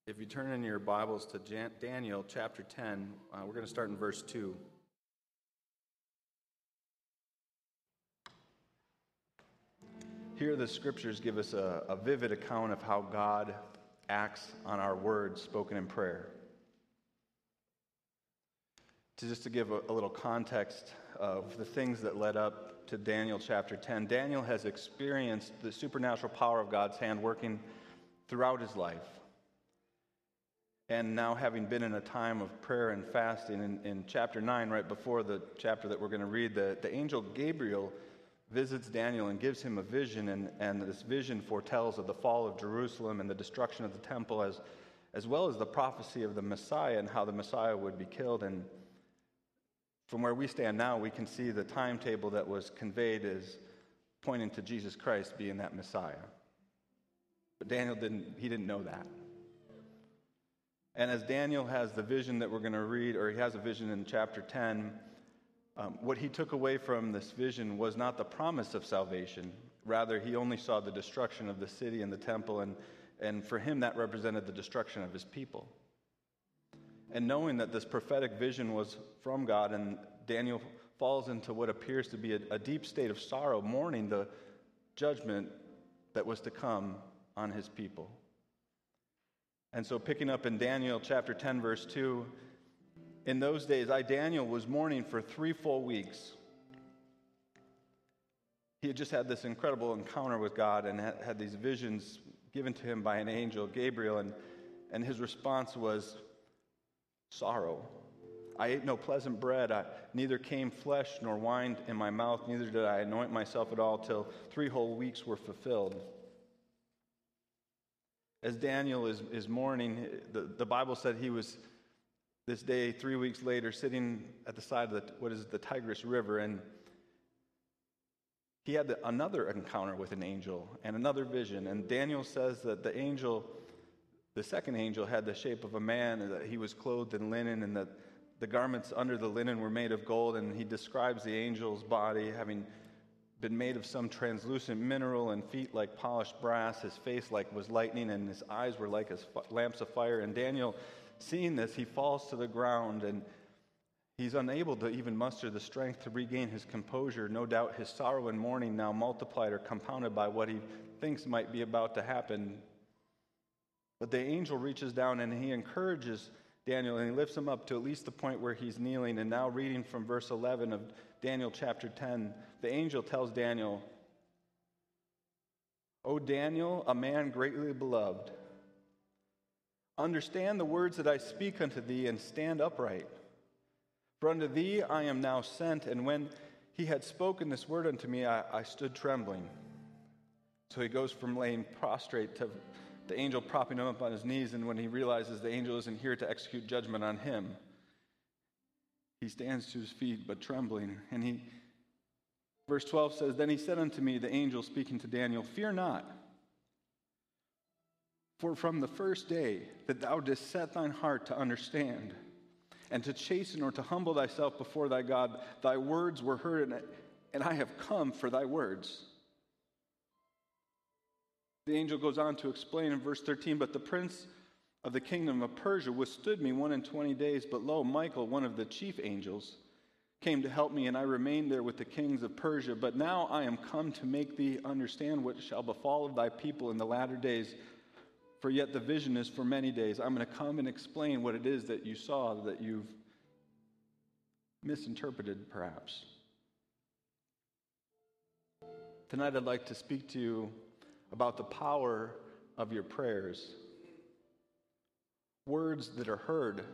If you turn in your Bibles to Daniel chapter 10, we're going to start in verse 2. Here the scriptures give us a vivid account of how God acts on our words spoken in prayer. Just to give a little context of the things that led up to Daniel chapter 10, Daniel has experienced the supernatural power of God's hand working throughout his life. And now, having been in a time of prayer and fasting, in chapter 9, right before the chapter that we're going to read, the angel Gabriel visits Daniel and gives him a vision, and this vision foretells of the fall of Jerusalem and the destruction of the temple, as well as the prophecy of the Messiah and how the Messiah would be killed. And from where we stand now, we can see the timetable that was conveyed as pointing to Jesus Christ being that Messiah. But Daniel didn't know that. And as Daniel has the vision that we're going to read, or he has a vision in chapter 10, what he took away from this vision was not the promise of salvation. Rather, he only saw the destruction of the city and the temple, and for him that represented the destruction of his people. And knowing that this prophetic vision was from God, and Daniel falls into what appears to be a deep state of sorrow, mourning the judgment that was to come on his people. And so picking up in Daniel chapter 10, verse 2, in those days I, Daniel, was mourning for 3 full weeks. He had just had this incredible encounter with God and had these visions given to him by an angel, Gabriel, and his response was sorrow. I ate no pleasant bread, neither came flesh nor wine in my mouth, neither did I anoint myself at all till 3 whole weeks were fulfilled. As Daniel is mourning, the Bible said he was, this day, 3 weeks later, sitting at the side of the Tigris River, and he had another encounter with an angel and another vision. And Daniel says that the second angel, had the shape of a man, and that he was clothed in linen, and that the garments under the linen were made of gold. And he describes the angel's body having been made of some translucent mineral, and feet like polished brass, his face like was lightning, and his eyes were like as lamps of fire. And Daniel, seeing this, he falls to the ground, and he's unable to even muster the strength to regain his composure. No doubt his sorrow and mourning, now multiplied or compounded by what he thinks might be about to happen. But the angel reaches down and he encourages Daniel, and he lifts him up to at least the point where he's kneeling. And now, reading from verse 11 of Daniel chapter 10, the angel tells Daniel, "O Daniel, a man greatly beloved, understand the words that I speak unto thee, and stand upright. For unto thee I am now sent." And when he had spoken this word unto me, I stood trembling. So he goes from laying prostrate to the angel propping him up on his knees, and when he realizes the angel isn't here to execute judgment on him, he stands to his feet, but trembling. And verse 12 says, "Then he said unto me," the angel speaking to Daniel, "Fear not, for from the first day that thou didst set thine heart to understand, and to chasten or to humble thyself before thy God, thy words were heard, and I have come for thy words." The angel goes on to explain in verse 13, "But the prince of the kingdom of Persia withstood me 21 days, but lo, Michael, one of the chief angels, came to help me, and I remained there with the kings of Persia. But now I am come to make thee understand what shall befall of thy people in the latter days, for yet the vision is for many days." I'm going to come and explain what it is that you saw, that you've misinterpreted perhaps. Tonight I'd like to speak to you about the power of your prayers. Words that are heard.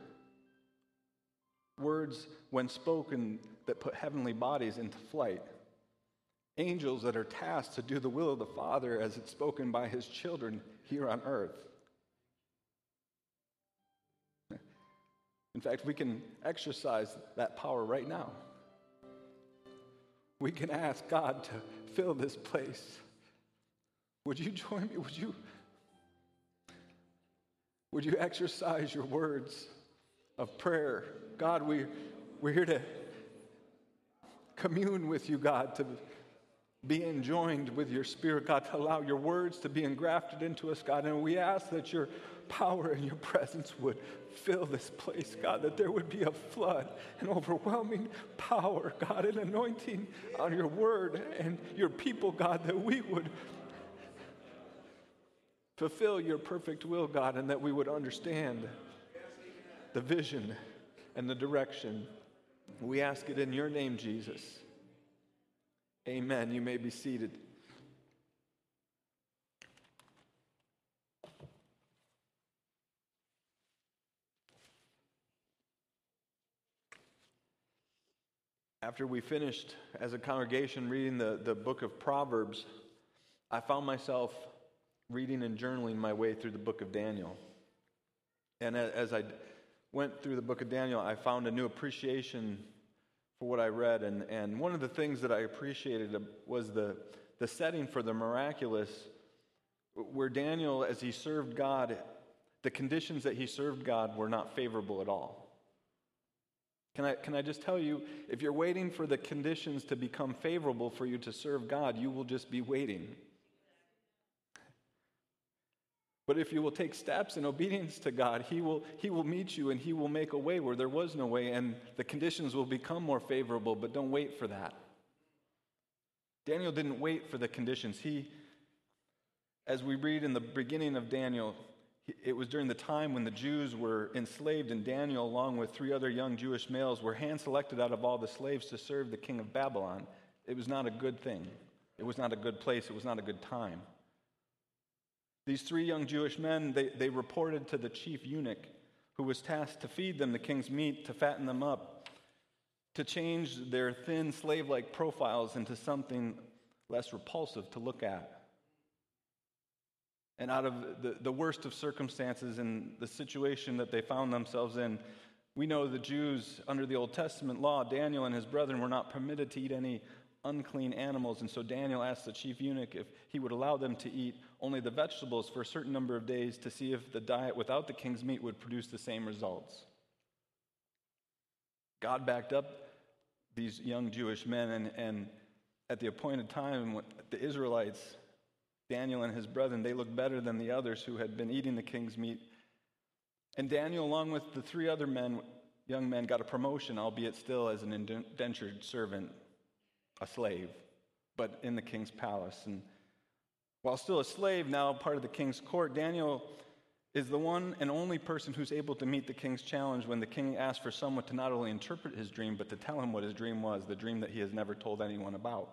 Words, when spoken, that put heavenly bodies into flight. Angels that are tasked to do the will of the Father as it's spoken by his children here on earth. In fact, we can exercise that power right now. We can ask God to fill this place. Would you join me? Would you exercise your words of prayer? God, we're here to commune with you, God, to be enjoined with your Spirit, God, to allow your words to be engrafted into us, God. And we ask that your power and your presence would fill this place, God, that there would be a flood, an overwhelming power, God, an anointing on your word and your people, God, that we would fulfill your perfect will, God, and that we would understand the vision and the direction. We ask it in your name, Jesus. Amen. You may be seated. After we finished as a congregation reading the book of Proverbs, I found myself reading and journaling my way through the book of Daniel. And as I went through the book of Daniel, I found a new appreciation for what I read. And one of the things that I appreciated was the setting for the miraculous, where Daniel, as he served God, the conditions that he served God were not favorable at all. Can I just tell you, if you're waiting for the conditions to become favorable for you to serve God, you will just be waiting. But if you will take steps in obedience to God, He will meet you and He will make a way where there was no way, and the conditions will become more favorable, but don't wait for that. Daniel didn't wait for the conditions. As we read in the beginning of Daniel, it was during the time when the Jews were enslaved, and Daniel, along with 3 other young Jewish males, were hand-selected out of all the slaves to serve the king of Babylon. It was not a good thing. It was not a good place. It was not a good time. These 3 young Jewish men, they reported to the chief eunuch, who was tasked to feed them the king's meat, to fatten them up, to change their thin, slave-like profiles into something less repulsive to look at. And out of the worst of circumstances and the situation that they found themselves in, we know the Jews, under the Old Testament law, Daniel and his brethren were not permitted to eat any unclean animals. And so Daniel asked the chief eunuch if he would allow them to eat only the vegetables for a certain number of days to see if the diet without the king's meat would produce the same results. God backed up these young Jewish men, and at the appointed time, the Israelites, Daniel and his brethren, they looked better than the others who had been eating the king's meat. And Daniel, along with the 3 other young men, got a promotion, albeit still as an indentured servant, a slave, but in the king's palace. And while still a slave, now part of the king's court, Daniel is the one and only person who's able to meet the king's challenge when the king asks for someone to not only interpret his dream, but to tell him what his dream was, the dream that he has never told anyone about.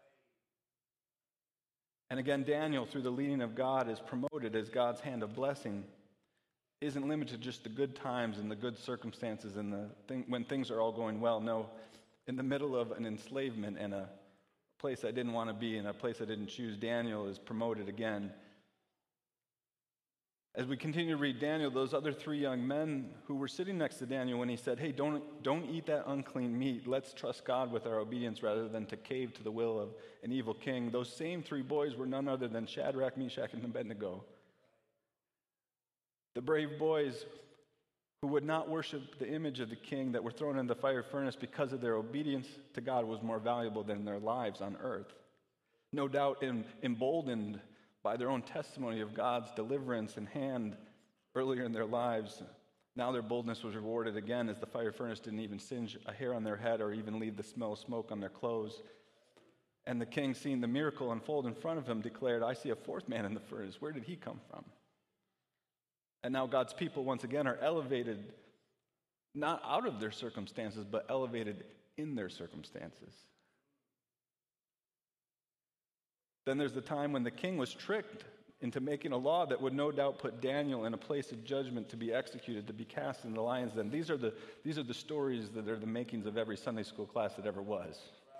And again, Daniel, through the leading of God, is promoted as God's hand of blessing. Isn't limited to just the good times and the good circumstances and when things are all going well. No, in the middle of an enslavement and a place I didn't want to be and a place I didn't choose, Daniel is promoted again. As we continue to read Daniel, those other 3 young men who were sitting next to Daniel when he said, hey, don't eat that unclean meat. Let's trust God with our obedience rather than to cave to the will of an evil king. Those same 3 boys were none other than Shadrach, Meshach, and Abednego. The brave boys who would not worship the image of the king, that were thrown in the fire furnace because of their obedience to God, was more valuable than their lives on earth. No doubt emboldened by their own testimony of God's deliverance and hand earlier in their lives, now their boldness was rewarded again, as the fire furnace didn't even singe a hair on their head or even leave the smell of smoke on their clothes. And the king, seeing the miracle unfold in front of him, declared, I see a 4th man in the furnace. Where did he come from? And now God's people once again are elevated, not out of their circumstances, but elevated in their circumstances. Then there's the time when the king was tricked into making a law that would no doubt put Daniel in a place of judgment to be executed, to be cast in the lion's den. These are the stories that are the makings of every Sunday school class that ever was.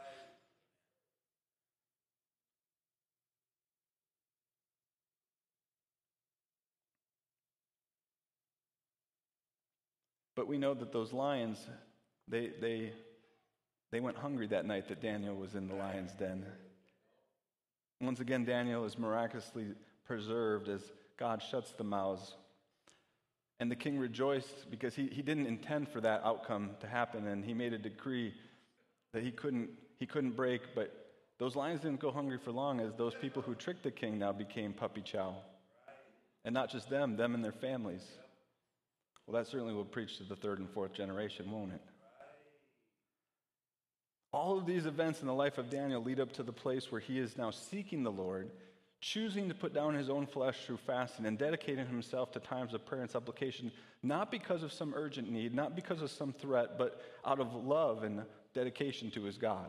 But we know that those lions, they went hungry that night that Daniel was in the lion's den. Once again, Daniel is miraculously preserved as God shuts the mouths. And the king rejoiced because he didn't intend for that outcome to happen, and he made a decree that he couldn't break. But those lions didn't go hungry for long, as those people who tricked the king now became puppy chow. And not just them and their families. Well, that certainly will preach to the third and fourth generation, won't it? All of these events in the life of Daniel lead up to the place where he is now seeking the Lord, choosing to put down his own flesh through fasting, and dedicating himself to times of prayer and supplication, not because of some urgent need, not because of some threat, but out of love and dedication to his God.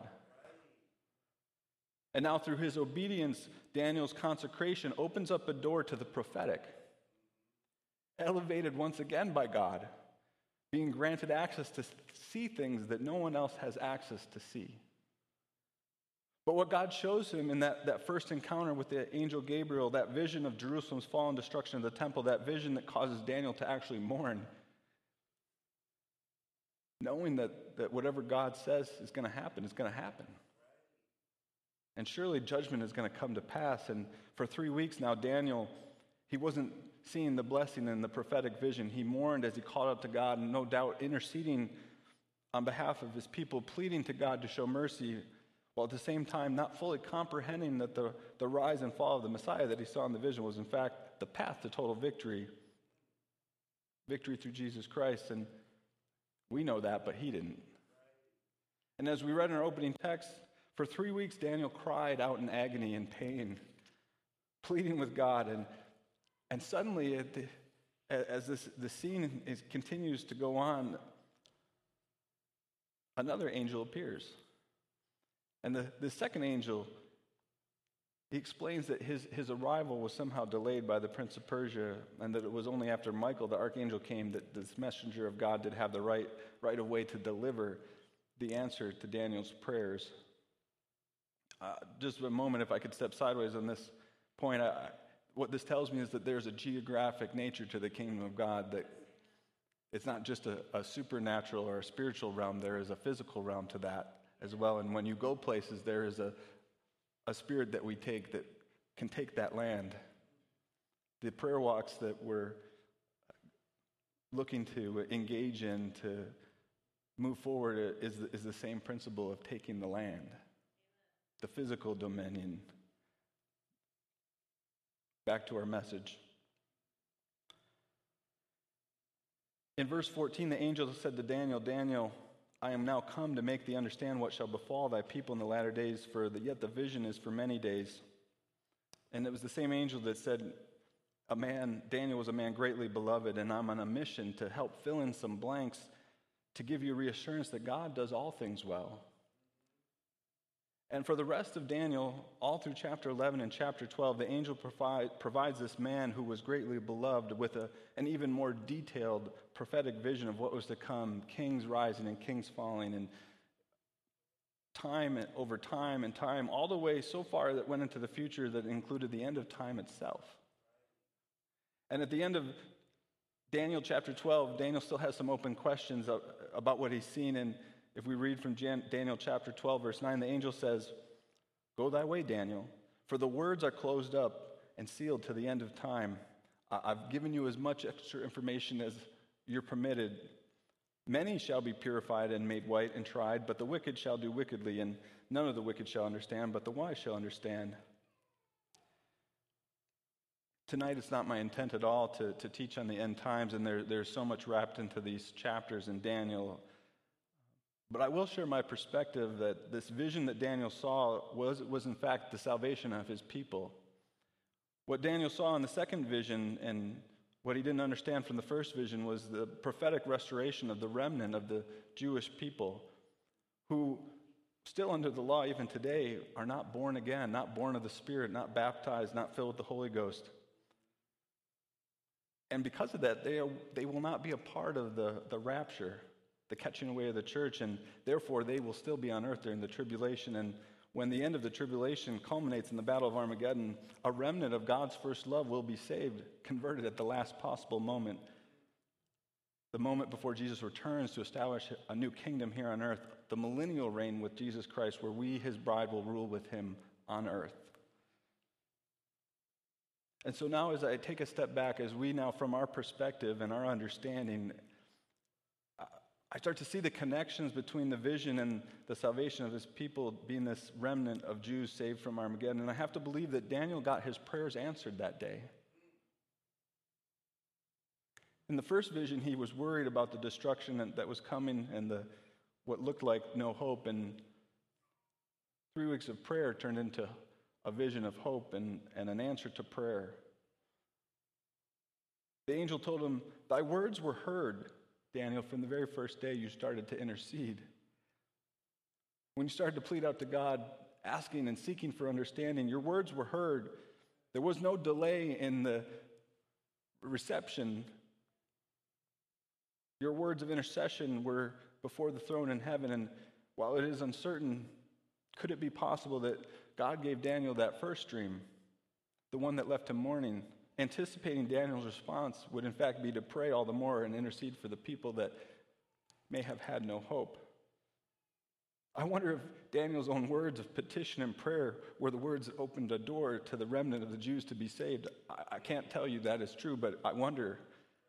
And now through his obedience, Daniel's consecration opens up a door to the prophetic, elevated once again by God, being granted access to see things that no one else has access to see. But what God shows him in that first encounter with the angel Gabriel, that vision of Jerusalem's fall and destruction of the temple, that vision that causes Daniel to actually mourn, knowing that whatever God says is going to happen is going to happen. And surely judgment is going to come to pass. And for 3 weeks now, Daniel, he wasn't seeing the blessing in the prophetic vision. He mourned as he called out to God, and no doubt interceding on behalf of his people, pleading to God to show mercy, while at the same time not fully comprehending that the rise and fall of the Messiah that he saw in the vision was in fact the path to total victory. Victory through Jesus Christ. And we know that, but he didn't. And as we read in our opening text, for 3 weeks Daniel cried out in agony and pain, pleading with God. And suddenly, as the scene continues to go on, another angel appears. And the second angel, he explains that his arrival was somehow delayed by the prince of Persia, and that it was only after Michael, the archangel, came that this messenger of God did have the right of way to deliver the answer to Daniel's prayers. Just a moment, if I could step sideways on this point, what this tells me is that there's a geographic nature to the kingdom of God, that it's not just a supernatural or a spiritual realm, there is a physical realm to that as well. And when you go places, there is a spirit that we take that can take that land. The prayer walks that we're looking to engage in to move forward is the same principle of taking the land, the physical dominion. Back to our message. In verse 14, the angel said to Daniel, Daniel, I am now come to make thee understand what shall befall thy people in the latter days, yet the vision is for many days. And it was the same angel that said, Daniel was a man greatly beloved, and I'm on a mission to help fill in some blanks to give you reassurance that God does all things well. And for the rest of Daniel, all through chapter 11 and chapter 12, the angel provides this man who was greatly beloved with an even more detailed prophetic vision of what was to come, kings rising and kings falling, and time over time and time, all the way so far that went into the future that included the end of time itself. And at the end of Daniel chapter 12, Daniel still has some open questions about what he's seen. And if we read from Daniel chapter 12, verse 9, the angel says, Go thy way, Daniel, for the words are closed up and sealed to the end of time. I've given you as much extra information as you're permitted. Many shall be purified and made white and tried, but the wicked shall do wickedly, and none of the wicked shall understand, but the wise shall understand. Tonight, it's not my intent at all to teach on the end times, and there's so much wrapped into these chapters in Daniel. But I will share my perspective that this vision that Daniel saw was in fact the salvation of his people. What Daniel saw in the second vision, and what he didn't understand from the first vision, was the prophetic restoration of the remnant of the Jewish people who, still under the law even today, are not born again, not born of the Spirit, not baptized, not filled with the Holy Ghost. And because of that, they will not be a part of the rapture, the catching away of the church, and therefore they will still be on earth during the tribulation. And when the end of the tribulation culminates in the battle of Armageddon, a remnant of God's first love will be saved, converted at the last possible moment, the moment before Jesus returns to establish a new kingdom here on earth, the millennial reign with Jesus Christ, where we, his bride, will rule with him on earth. And so now, as I take a step back, as we now, from our perspective and our understanding, I start to see the connections between the vision and the salvation of his people being this remnant of Jews saved from Armageddon. And I have to believe that Daniel got his prayers answered that day. In the first vision, he was worried about the destruction that was coming and what looked like no hope. And 3 weeks of prayer turned into a vision of hope and an answer to prayer. The angel told him, "Thy words were heard, Daniel, from the very first day you started to intercede. When you started to plead out to God, asking and seeking for understanding, your words were heard. There was no delay in the reception. Your words of intercession were before the throne in heaven, and while it is uncertain, could it be possible that God gave Daniel that first dream, the one that left him mourning, anticipating Daniel's response would in fact be to pray all the more and intercede for the people that may have had no hope? I wonder if Daniel's own words of petition and prayer were the words that opened a door to the remnant of the Jews to be saved. I can't tell you that is true, but I wonder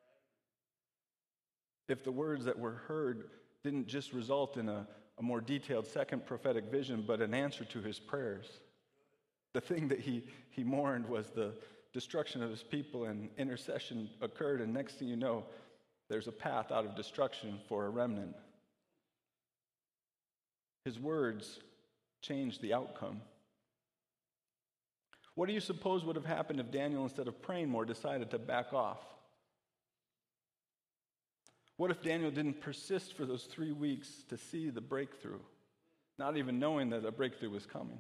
if the words that were heard didn't just result in a more detailed second prophetic vision, but an answer to his prayers. The thing that he mourned was the destruction of his people, and intercession occurred, and next thing you know, there's a path out of destruction for a remnant. His words changed the outcome. What do you suppose would have happened if Daniel, instead of praying more, decided to back off? What if Daniel didn't persist for those 3 weeks to see the breakthrough, not even knowing that a breakthrough was coming?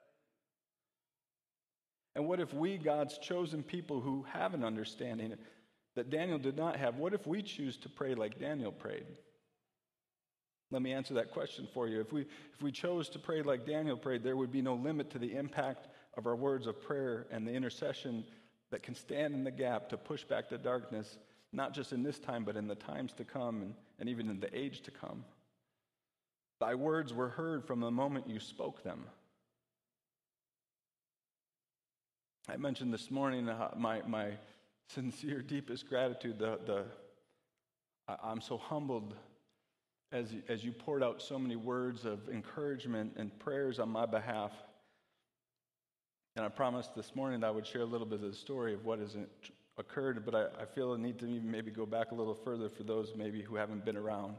And what if we, God's chosen people who have an understanding that Daniel did not have, what if we choose to pray like Daniel prayed? Let me answer that question for you. If we chose to pray like Daniel prayed, there would be no limit to the impact of our words of prayer and the intercession that can stand in the gap to push back the darkness, not just in this time, but in the times to come and even in the age to come. Thy words were heard from the moment you spoke them. I mentioned this morning my sincere, deepest gratitude. I'm so humbled as you poured out so many words of encouragement and prayers on my behalf. And I promised this morning that I would share a little bit of the story of what has occurred, but I feel a need to even maybe go back a little further for those maybe who haven't been around.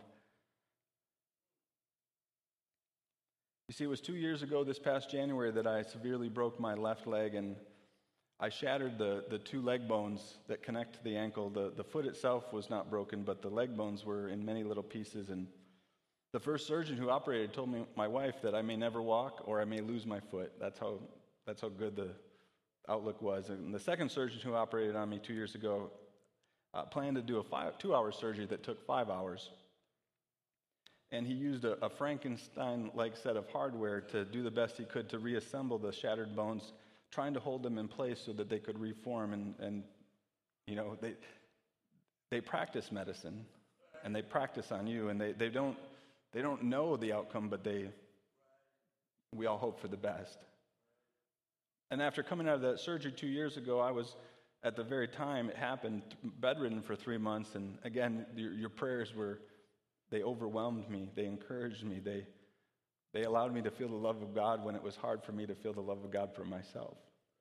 You see, it was 2 years ago this past January that I severely broke my left leg, and I shattered the 2 leg bones that connect to the ankle. The foot itself was not broken, but the leg bones were in many little pieces. And the first surgeon who operated told my wife that I may never walk or I may lose my foot. That's how good the outlook was. And the second surgeon who operated on me 2 years ago planned to do a 2-hour surgery that took 5 hours. And he used a Frankenstein-like set of hardware to do the best he could to reassemble the shattered bones, trying to hold them in place so that they could reform. And you know, they practice medicine, and they practice on you, and they don't know the outcome, but we all hope for the best. And after coming out of that surgery 2 years ago, I was, at the very time it happened, bedridden for 3 months. And again, your prayers they overwhelmed me. They encouraged me. They allowed me to feel the love of God when it was hard for me to feel the love of God for myself.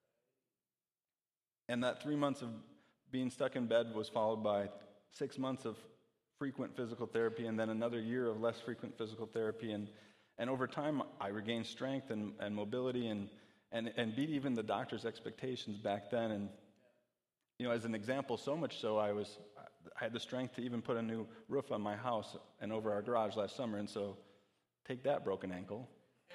And that 3 months of being stuck in bed was followed by 6 months of frequent physical therapy, and then another year of less frequent physical therapy. And over time, I regained strength and mobility and beat even the doctor's expectations back then. And you know, as an example, so much so I had the strength to even put a new roof on my house and over our garage last summer. And so, take that, broken ankle.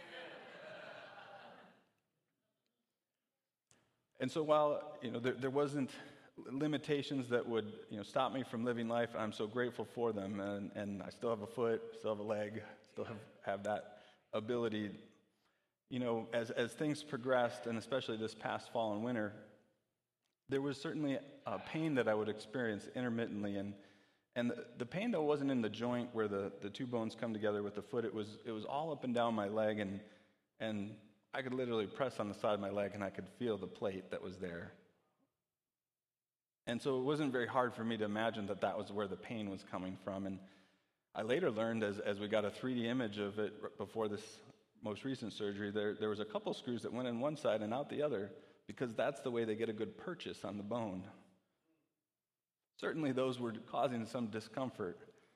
And so while there wasn't limitations that would stop me from living life, I'm so grateful for them. And I still have a foot, still have a leg, still have that ability. As things progressed, and especially this past fall and winter, there was certainly a pain that I would experience intermittently, and the pain though wasn't in the joint where the 2 bones come together with the foot. It was all up and down my leg, and I could literally press on the side of my leg and I could feel the plate that was there. And so it wasn't very hard for me to imagine that was where the pain was coming from. And I later learned, as we got a 3D image of it before this most recent surgery, there was a couple screws that went in one side and out the other, because that's the way they get a good purchase on the bone. Certainly those were causing some discomfort.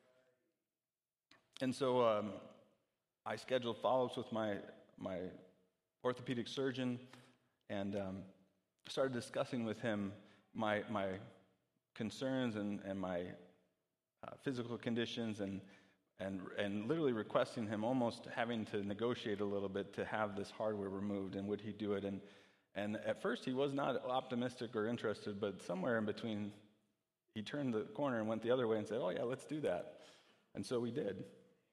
And so I scheduled follow-ups with my orthopedic surgeon and started discussing with him my concerns and my physical conditions and literally requesting him, almost having to negotiate a little bit to have this hardware removed, and would he do it. And at first he was not optimistic or interested, but somewhere in between he turned the corner and went the other way and said, oh yeah, let's do that. And so we did.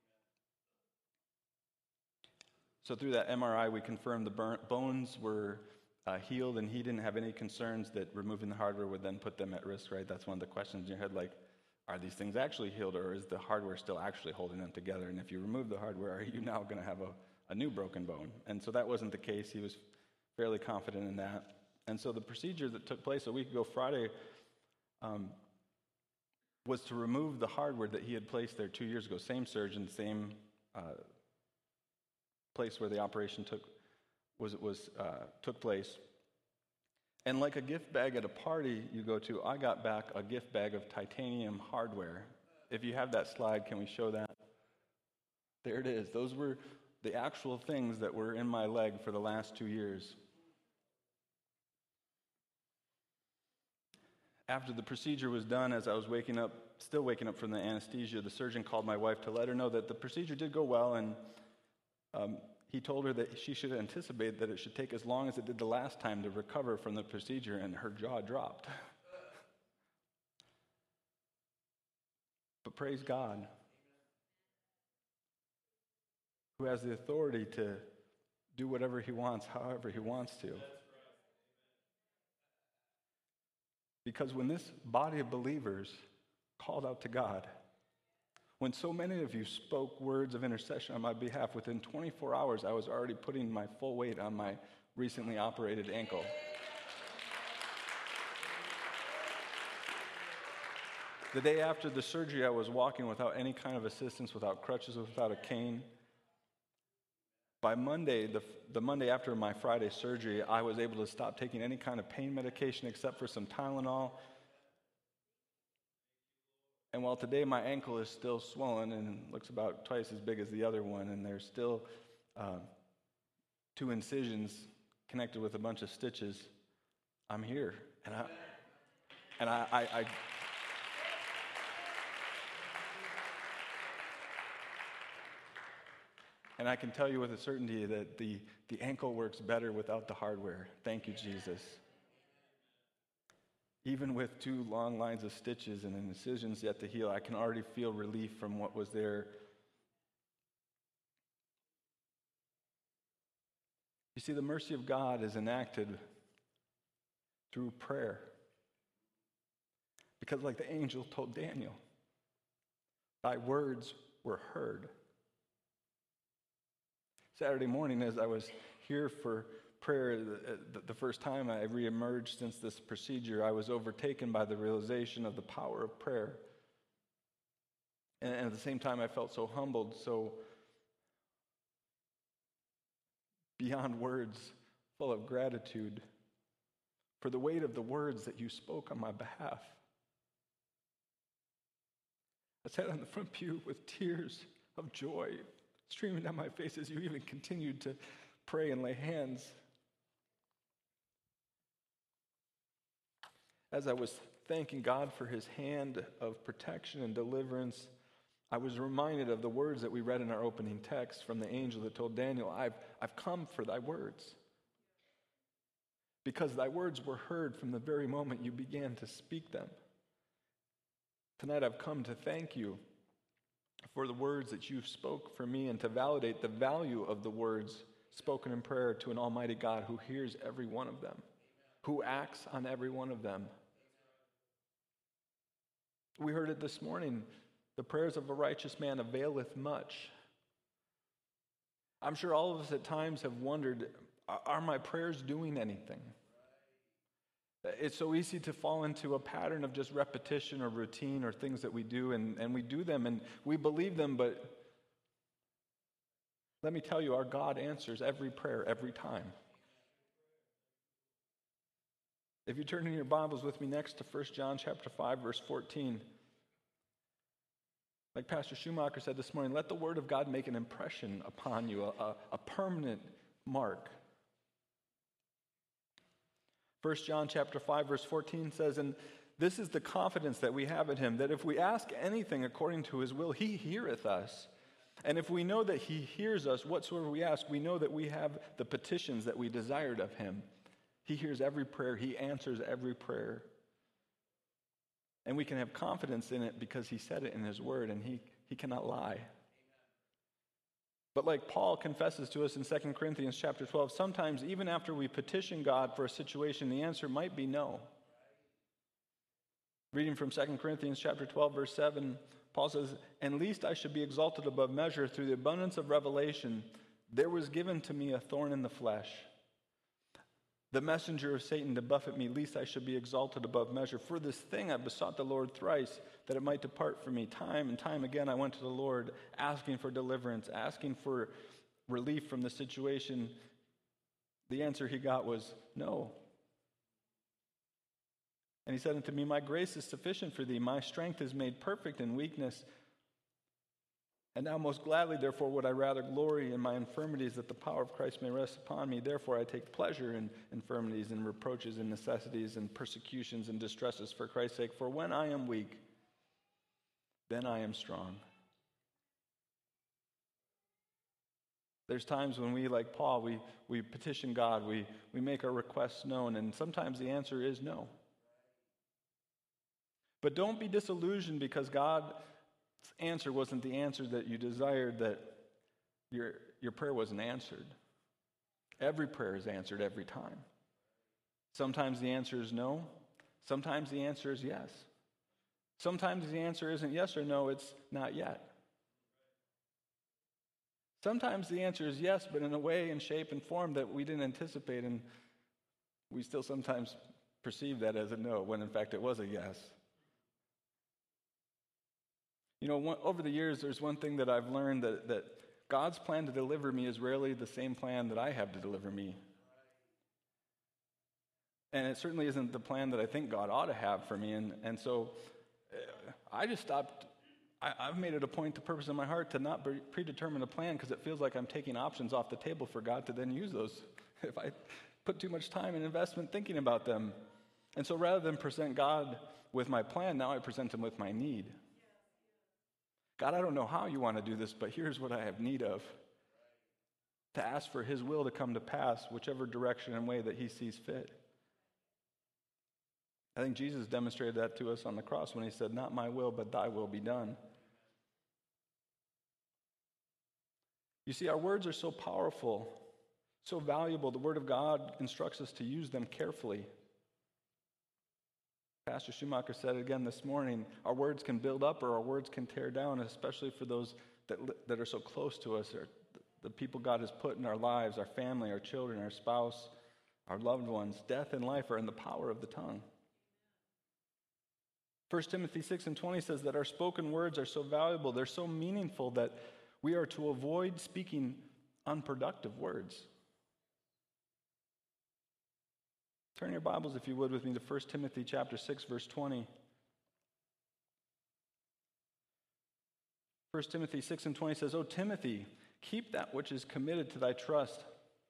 So through that MRI, we confirmed the bones were healed, and he didn't have any concerns that removing the hardware would then put them at risk, right? That's one of the questions in your head, like, are these things actually healed, or is the hardware still actually holding them together? And if you remove the hardware, are you now going to have a new broken bone? And so that wasn't the case. He was fairly confident in that. And so the procedure that took place a week ago Friday was to remove the hardware that he had placed there 2 years ago. Same surgeon, same place where the operation took place. And like a gift bag at a party you go to, I got back a gift bag of titanium hardware. If you have that slide, can we show that? There it is. Those were the actual things that were in my leg for the last 2 years. After the procedure was done, as I was still waking up from the anesthesia, the surgeon called my wife to let her know that the procedure did go well, and he told her that she should anticipate that it should take as long as it did the last time to recover from the procedure, and her jaw dropped. But praise God, who has the authority to do whatever he wants, however he wants to. Because when this body of believers called out to God, when so many of you spoke words of intercession on my behalf, within 24 hours, I was already putting my full weight on my recently operated ankle. The day after the surgery, I was walking without any kind of assistance, without crutches, without a cane. By Monday, the Monday after my Friday surgery, I was able to stop taking any kind of pain medication except for some Tylenol. And while today my ankle is still swollen and looks about twice as big as the other one, and there's still 2 incisions connected with a bunch of stitches, I'm here. And I can tell you with a certainty that the ankle works better without the hardware. Thank you, Jesus. Even with 2 long lines of stitches and incisions yet to heal, I can already feel relief from what was there. You see, the mercy of God is enacted through prayer. Because like the angel told Daniel, thy words were heard. Saturday morning, as I was here for prayer, the first time I reemerged since this procedure, I was overtaken by the realization of the power of prayer. And at the same time, I felt so humbled, so beyond words, full of gratitude for the weight of the words that you spoke on my behalf. I sat on the front pew with tears of joy streaming down my face as you even continued to pray and lay hands. As I was thanking God for his hand of protection and deliverance, I was reminded of the words that we read in our opening text from the angel that told Daniel, I've come for thy words. Because thy words were heard from the very moment you began to speak them. Tonight I've come to thank you for the words that you spoke for me, and to validate the value of the words spoken in prayer to an almighty God who hears every one of them, who acts on every one of them. We heard it this morning, the prayers of a righteous man availeth much. I'm sure all of us at times have wondered, are my prayers doing anything? It's so easy to fall into a pattern of just repetition or routine or things that we do, and we do them and we believe them, but let me tell you, our God answers every prayer every time. If you turn in your Bibles with me next to 1 John chapter 5, verse 14, like Pastor Schumacher said this morning, let the Word of God make an impression upon you, a permanent mark. 1 John chapter 5, verse 14 says, and this is the confidence that we have in him, that if we ask anything according to his will, he heareth us. And if we know that he hears us, whatsoever we ask, we know that we have the petitions that we desired of him. He hears every prayer. He answers every prayer. And we can have confidence in it because he said it in his word, and he cannot lie. But like Paul confesses to us in 2 Corinthians chapter 12, sometimes even after we petition God for a situation, the answer might be no. Reading from 2 Corinthians chapter 12, verse 7, Paul says, and lest I should be exalted above measure through the abundance of revelation, there was given to me a thorn in the flesh, the messenger of Satan to buffet me, lest I should be exalted above measure. For this thing I besought the Lord thrice, that it might depart from me. Time and time again I went to the Lord, asking for deliverance, asking for relief from the situation. The answer he got was no. And he said unto me, my grace is sufficient for thee. My strength is made perfect in weakness. And now most gladly, therefore, would I rather glory in my infirmities, that the power of Christ may rest upon me. Therefore, I take pleasure in infirmities and reproaches and necessities and persecutions and distresses for Christ's sake. For when I am weak, then I am strong. There's times when we, like Paul, we petition God, we make our requests known, and sometimes the answer is no. But don't be disillusioned because God's answer wasn't the answer that you desired, that your prayer wasn't answered. Every prayer is answered every time. Sometimes the answer is no. Sometimes the answer is yes. Sometimes the answer isn't yes or no, it's not yet. Sometimes the answer is yes, but in a way and shape and form that we didn't anticipate, and we still sometimes perceive that as a no, when in fact it was a yes. You know, over the years, there's one thing that I've learned, that God's plan to deliver me is rarely the same plan that I have to deliver me. And it certainly isn't the plan that I think God ought to have for me. And so I just stopped. I've made it a point to purpose in my heart to not predetermine a plan, because it feels like I'm taking options off the table for God to then use those if I put too much time and investment thinking about them. And so rather than present God with my plan, now I present him with my need. God, I don't know how you want to do this, but here's what I have need of. To ask for his will to come to pass, whichever direction and way that he sees fit. I think Jesus demonstrated that to us on the cross when he said, not my will, but thy will be done. You see, our words are so powerful, so valuable. The Word of God instructs us to use them carefully. Pastor Schumacher said it again this morning, our words can build up or our words can tear down, especially for those that are so close to us, or the people God has put in our lives, our family, our children, our spouse, our loved ones. Death and life are in the power of the tongue. 1 Timothy 6:20 says that our spoken words are so valuable, they're so meaningful that we are to avoid speaking unproductive words. Turn your Bibles, if you would, with me to 1 Timothy chapter 6, verse 20. 1 Timothy 6:20 says, O Timothy, keep that which is committed to thy trust,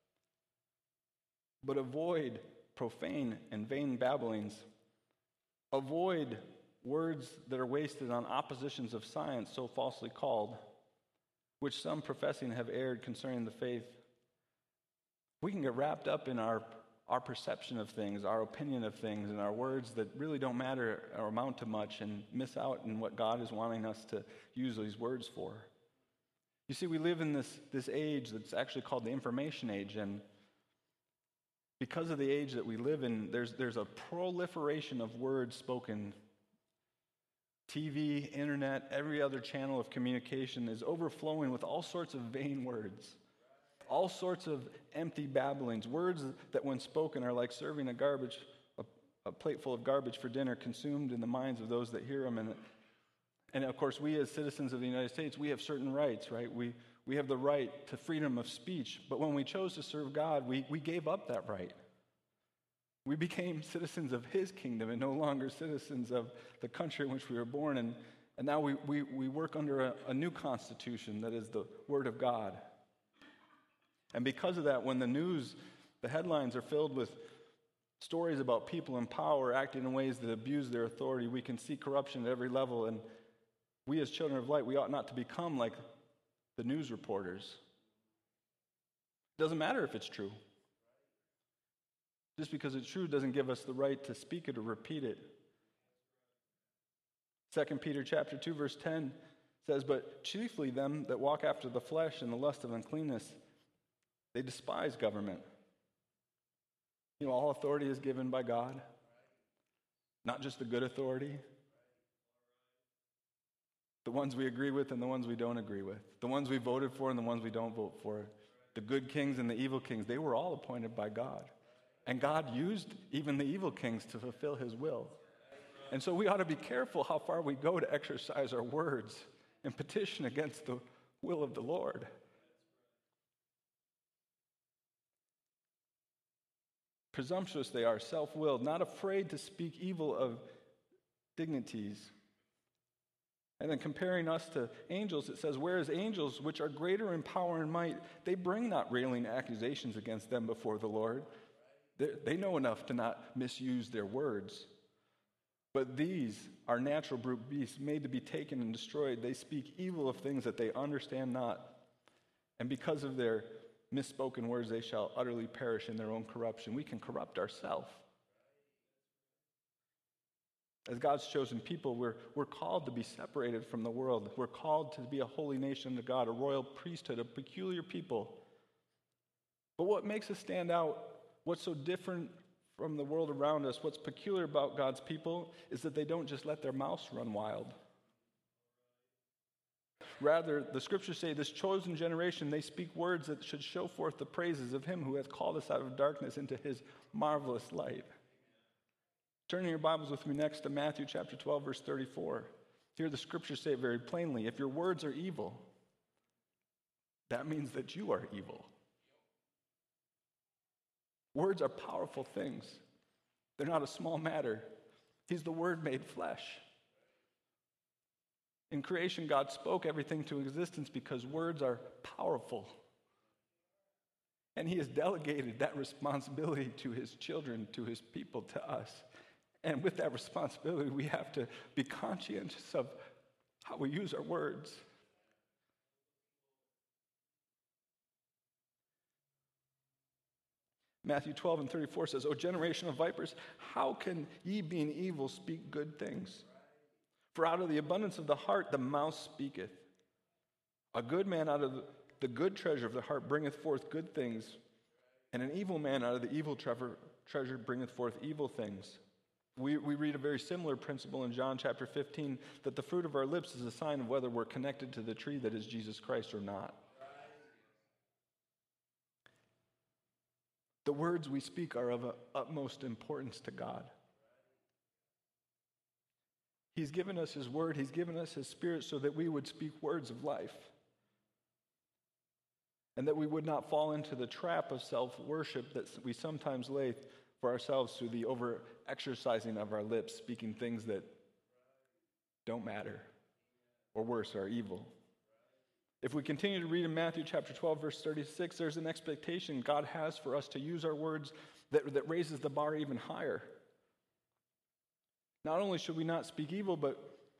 but avoid profane and vain babblings. Avoid words that are wasted on oppositions of science, so falsely called, which some professing have erred concerning the faith. We can get wrapped up in our perception of things, our opinion of things, and our words that really don't matter or amount to much, and miss out on what God is wanting us to use these words for. You see, we live in this age that's actually called the information age, and because of the age that we live in, there's a proliferation of words spoken. TV, internet, every other channel of communication is overflowing with all sorts of vain words. All sorts of empty babblings, words that when spoken are like serving a plate full of garbage for dinner, consumed in the minds of those that hear them. And of course, we as citizens of the United States, we have certain rights, right? We have the right to freedom of speech, but when we chose to serve God, we gave up that right. We became citizens of his kingdom and no longer citizens of the country in which we were born. And now we work under a new constitution that is the Word of God. And because of that, when the headlines are filled with stories about people in power acting in ways that abuse their authority, we can see corruption at every level. And we as children of light, we ought not to become like the news reporters. It doesn't matter if it's true. Just because it's true doesn't give us the right to speak it or repeat it. 2 Peter chapter 2, verse 10 says, "But chiefly them that walk after the flesh and the lust of uncleanness, they despise government." All authority is given by God, not just the good authority. The ones we agree with and the ones we don't agree with. The ones we voted for and the ones we don't vote for. The good kings and the evil kings, they were all appointed by God. And God used even the evil kings to fulfill his will. And so we ought to be careful how far we go to exercise our words and petition against the will of the Lord. Presumptuous they are, self-willed, not afraid to speak evil of dignities. And then comparing us to angels, it says, "Whereas angels, which are greater in power and might, they bring not railing accusations against them before the Lord." They know enough to not misuse their words. "But these are natural brute beasts, made to be taken and destroyed. They speak evil of things that they understand not. And because of their misspoken words, they shall utterly perish in their own corruption." We can corrupt ourselves. As God's chosen people, we're called to be separated from the world. We're called to be a holy nation unto God, a royal priesthood, a peculiar people. But what makes us stand out, what's so different from the world around us, what's peculiar about God's people, is that they don't just let their mouths run wild. Rather, the scriptures say, "This chosen generation, they speak words that should show forth the praises of him who hath called us out of darkness into his marvelous light." Turn in your Bibles with me next to Matthew chapter 12, verse 34. Here the scriptures say it very plainly. If your words are evil, that means that you are evil. Words are powerful things. They're not a small matter. He's the Word made flesh. In creation, God spoke everything to existence because words are powerful. And he has delegated that responsibility to his children, to his people, to us. And with that responsibility, we have to be conscientious of how we use our words. Matthew 12 and 34 says, "O generation of vipers, how can ye being evil speak good things? For out of the abundance of the heart the mouth speaketh. A good man out of the good treasure of the heart bringeth forth good things, and an evil man out of the evil treasure bringeth forth evil things." We read a very similar principle in John chapter 15, that the fruit of our lips is a sign of whether we're connected to the tree that is Jesus Christ or not. The words we speak are of utmost importance to God. He's given us his word, he's given us his spirit so that we would speak words of life. And that we would not fall into the trap of self-worship that we sometimes lay for ourselves through the over-exercising of our lips, speaking things that don't matter, or worse, are evil. If we continue to read in Matthew chapter 12, verse 36, there's an expectation God has for us to use our words that raises the bar even higher. Not only should we not speak evil, but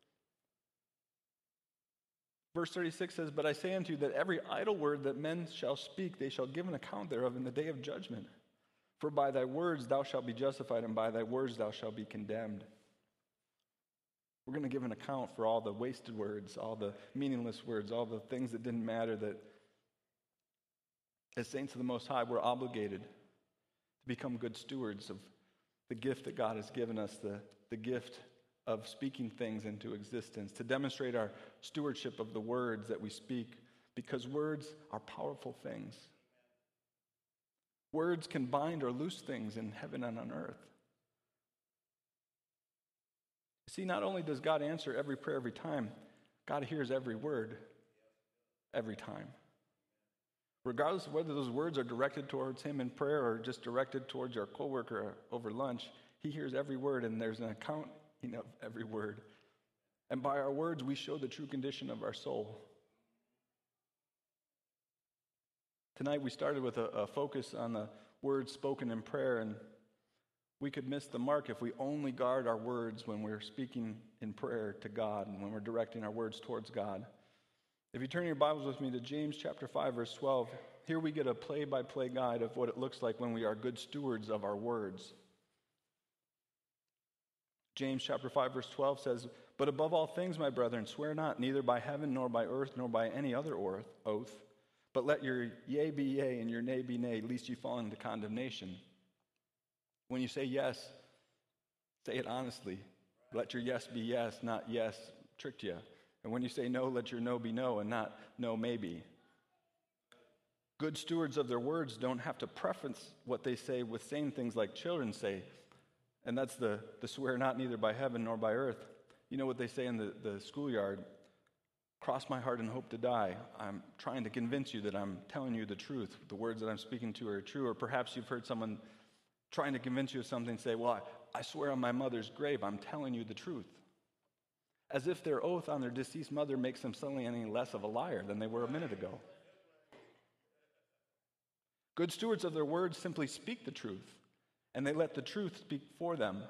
verse 36 says, "But I say unto you that every idle word that men shall speak, they shall give an account thereof in the day of judgment. For by thy words thou shalt be justified, and by thy words thou shalt be condemned." We're going to give an account for all the wasted words, all the meaningless words, all the things that didn't matter, that as saints of the Most High, we're obligated to become good stewards of the gift that God has given us, the gift of speaking things into existence, to demonstrate our stewardship of the words that we speak, because words are powerful things. Words can bind or loose things in heaven and on earth. See, not only does God answer every prayer every time, God hears every word every time. Regardless of whether those words are directed towards him in prayer or just directed towards our coworker over lunch, he hears every word, and there's an accounting of every word. And by our words, we show the true condition of our soul. Tonight we started with a focus on the words spoken in prayer, and we could miss the mark if we only guard our words when we're speaking in prayer to God and when we're directing our words towards God. If you turn your Bibles with me to James chapter 5, verse 12, here we get a play-by-play guide of what it looks like when we are good stewards of our words. James chapter 5, verse 12 says, "But above all things, my brethren, swear not, neither by heaven, nor by earth, nor by any other oath, but let your yea be yea, and your nay be nay, lest you fall into condemnation." When you say yes, say it honestly. Let your yes be yes, not yes tricked you. And when you say no, let your no be no, and not no maybe. Good stewards of their words don't have to preface what they say with saying things like children say. And that's the swear not, neither by heaven nor by earth. You know what they say in the schoolyard? Cross my heart and hope to die. I'm trying to convince you that I'm telling you the truth. The words that I'm speaking to are true. Or perhaps you've heard someone trying to convince you of something say, well, I swear on my mother's grave, I'm telling you the truth. As if their oath on their deceased mother makes them suddenly any less of a liar than they were a minute ago. Good stewards of their words simply speak the truth, and they let the truth speak for them.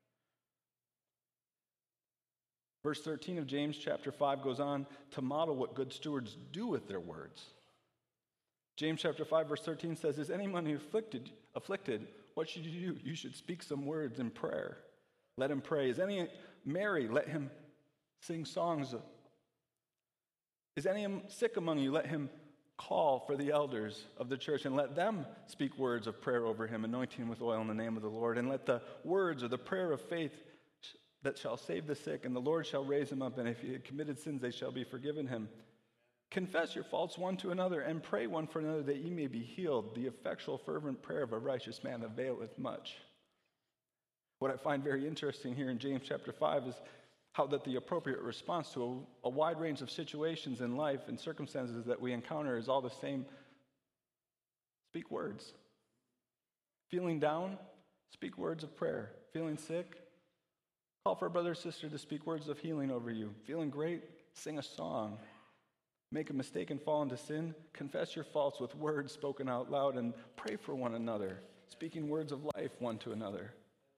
Verse 13 of James chapter 5 goes on to model what good stewards do with their words. James chapter 5 verse 13 says, "Is anyone afflicted? What should you do? You should speak some words in prayer. Let him pray. Is any merry? Let him sing songs. Is any sick among you? Let him call for the elders of the church and let them speak words of prayer over him, anointing him with oil in the name of the Lord. And let the words or the prayer of faith that shall save the sick, and the Lord shall raise him up. And if he had committed sins, they shall be forgiven him. Confess your faults one to another, and pray one for another, that ye may be healed. The effectual, fervent prayer of a righteous man availeth much." What I find very interesting here in James chapter 5 is how that the appropriate response to a wide range of situations in life and circumstances that we encounter is all the same. Speak words. Feeling down? Speak words of prayer. Feeling sick? Call for a brother or sister to speak words of healing over you. Feeling great? Sing a song. Make a mistake and fall into sin? Confess your faults with words spoken out loud and pray for one another, speaking words of life one to another.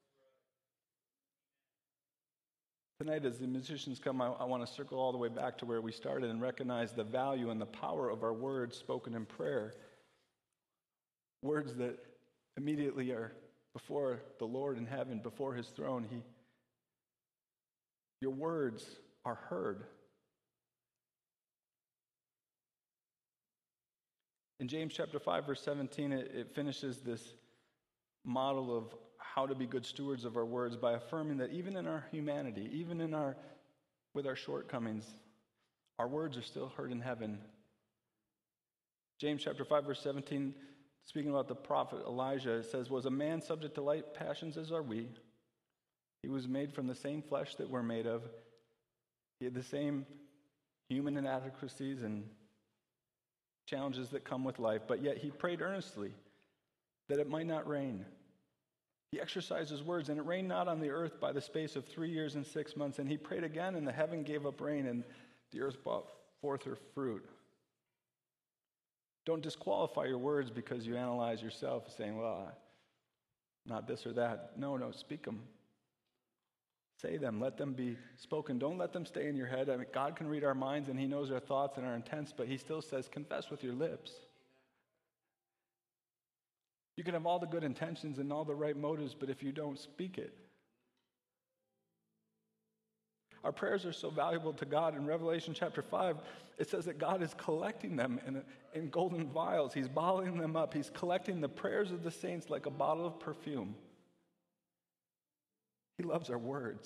Tonight, as the musicians come, I want to circle all the way back to where we started and recognize the value and the power of our words spoken in prayer. Words that immediately are before the Lord in heaven, before his throne. Your words are heard. In James chapter 5, verse 17, it finishes this model of how to be good stewards of our words by affirming that even in our humanity, even with our shortcomings, our words are still heard in heaven. James chapter 5, verse 17, speaking about the prophet Elijah, it says, "Was a man subject to light passions as are we? He was made from the same flesh that we're made of. He had the same human inadequacies and challenges that come with life, but yet he prayed earnestly that it might not rain. He exercised his words, and it rained not on the earth by the space of 3 years and 6 months. And he prayed again, and the heaven gave up rain, and the earth brought forth her fruit." Don't disqualify your words because you analyze yourself, saying, well, not this or that. No, speak them. Say them. Let them be spoken. Don't let them stay in your head. I mean, God can read our minds, and he knows our thoughts and our intents, but he still says, confess with your lips. You can have all the good intentions and all the right motives, but if you don't speak it. Our prayers are so valuable to God. In Revelation chapter 5, it says that God is collecting them in golden vials. He's bottling them up. He's collecting the prayers of the saints like a bottle of perfume. He loves our words.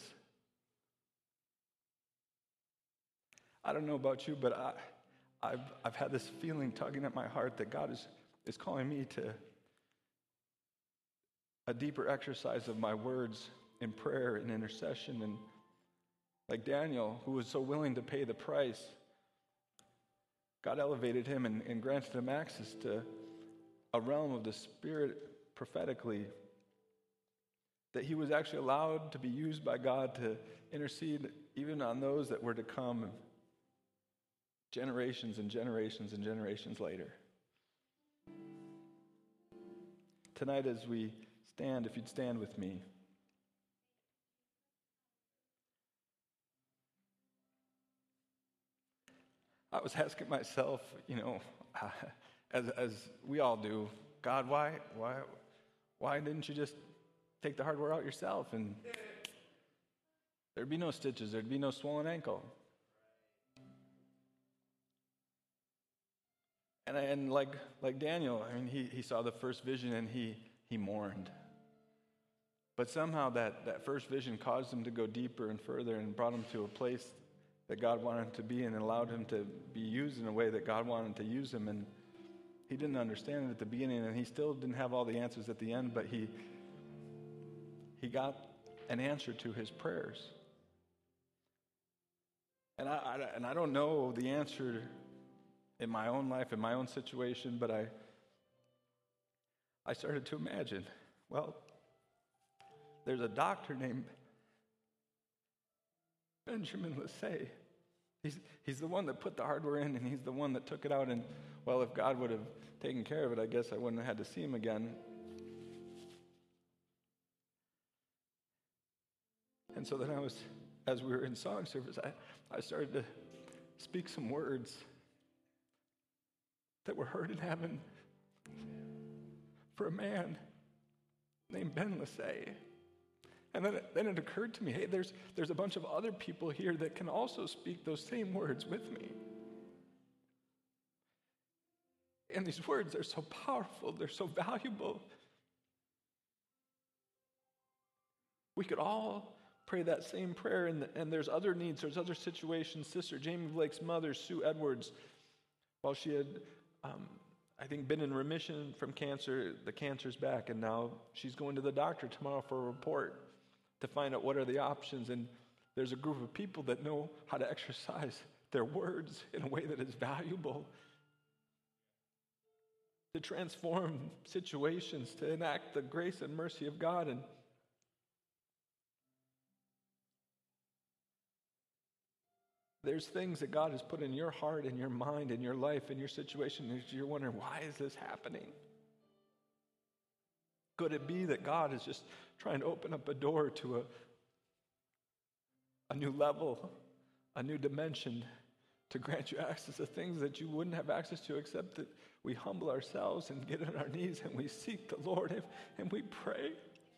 I don't know about you, but I've had this feeling tugging at my heart that God is calling me to a deeper exercise of my words in prayer and intercession. And like Daniel, who was so willing to pay the price, God elevated him and granted him access to a realm of the Spirit prophetically, that he was actually allowed to be used by God to intercede even on those that were to come generations and generations and generations later. Tonight as we stand, if you'd stand with me. I was asking myself, as we all do, God, why didn't you just take the hardware out yourself and there'd be no stitches, there'd be no swollen ankle? And like Daniel, he saw the first vision and he mourned. But somehow that first vision caused him to go deeper and further and brought him to a place that God wanted him to be in and allowed him to be used in a way that God wanted to use him. And he didn't understand it at the beginning, and he still didn't have all the answers at the end, but he got an answer to his prayers. And I don't know the answer in my own life, in my own situation, but I started to imagine, well, there's a doctor named Benjamin Lassay. He's the one that put the hardware in, and he's the one that took it out. And, well, if God would have taken care of it, I guess I wouldn't have had to see him again. And so then as we were in song service, I started to speak some words that were heard in heaven for a man named Ben Lassay. And then it occurred to me, hey, there's a bunch of other people here that can also speak those same words with me. And these words are so powerful, they're so valuable. We could all pray that same prayer, and there's other needs, there's other situations. Sister Jamie Blake's mother, Sue Edwards, while she had, I think, been in remission from cancer, the cancer's back, and now she's going to the doctor tomorrow for a report to find out what are the options. And there's a group of people that know how to exercise their words in a way that is valuable to transform situations, to enact the grace and mercy of God. And there's things that God has put in your heart, in your mind, in your life, in your situation, and you're wondering, why is this happening? Could it be that God is just trying to open up a door to a new level, a new dimension, to grant you access to things that you wouldn't have access to, except that we humble ourselves and get on our knees and we seek the Lord and we pray?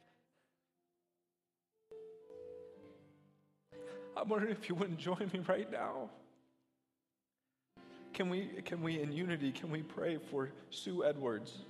I'm wondering if you wouldn't join me right now. Can we in unity, can we pray for Sue Edwards?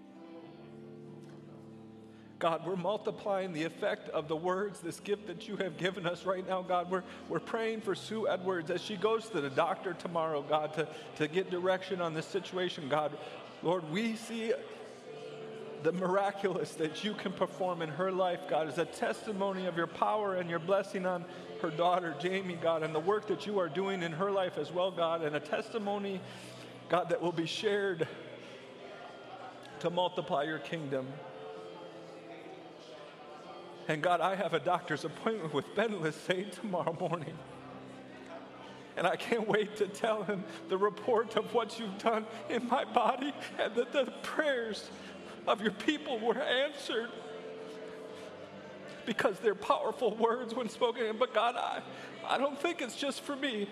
God, we're multiplying the effect of the words, this gift that you have given us right now, God. We're praying for Sue Edwards as she goes to the doctor tomorrow, God, to get direction on this situation, God. Lord, we see the miraculous that you can perform in her life, God, as a testimony of your power and your blessing on her daughter, Jamie, God, and the work that you are doing in her life as well, God, and a testimony, God, that will be shared to multiply your kingdom. And God, I have a doctor's appointment with Ben Lassay tomorrow morning. And I can't wait to tell him the report of what you've done in my body, and that the prayers of your people were answered because they're powerful words when spoken. But God, I don't think it's just for me.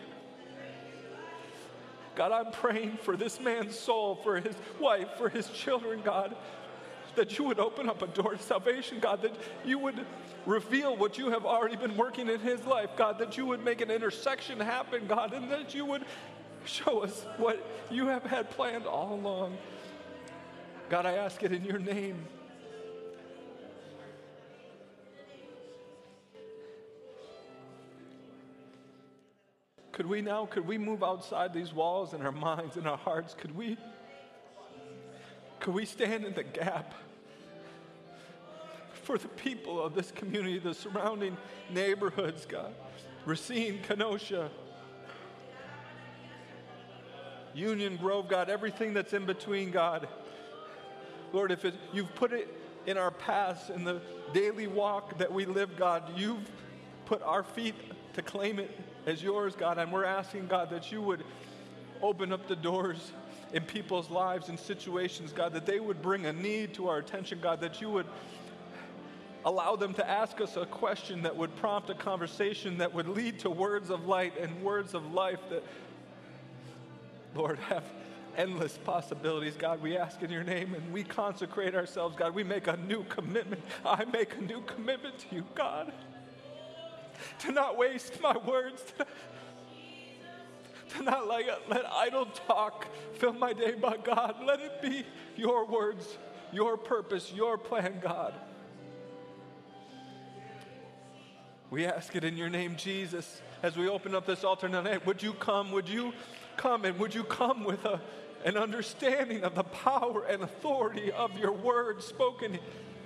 God, I'm praying for this man's soul, for his wife, for his children, God, that you would open up a door to salvation, God, that you would reveal what you have already been working in his life, God, that you would make an intersection happen, God, and that you would show us what you have had planned all along. God, I ask it in your name. Could we move outside these walls in our minds and our hearts? Could we stand in the gap for the people of this community, the surrounding neighborhoods, God? Racine, Kenosha. Union Grove, God, everything that's in between, God. Lord, if you've put it in our paths, in the daily walk that we live, God, you've put our feet to claim it as yours, God, and we're asking, God, that you would open up the doors in people's lives and situations, God, that they would bring a need to our attention, God, that you would allow them to ask us a question that would prompt a conversation that would lead to words of light and words of life that, Lord, have endless possibilities. God, we ask in your name and we consecrate ourselves, God. We make a new commitment. I make a new commitment to you, God, to not waste my words, to not let idle talk fill my day, but God, let it be your words, your purpose, your plan, God. We ask it in your name, Jesus, as we open up this altar tonight. Would you come? Would you come? And would you come with an understanding of the power and authority of your word spoken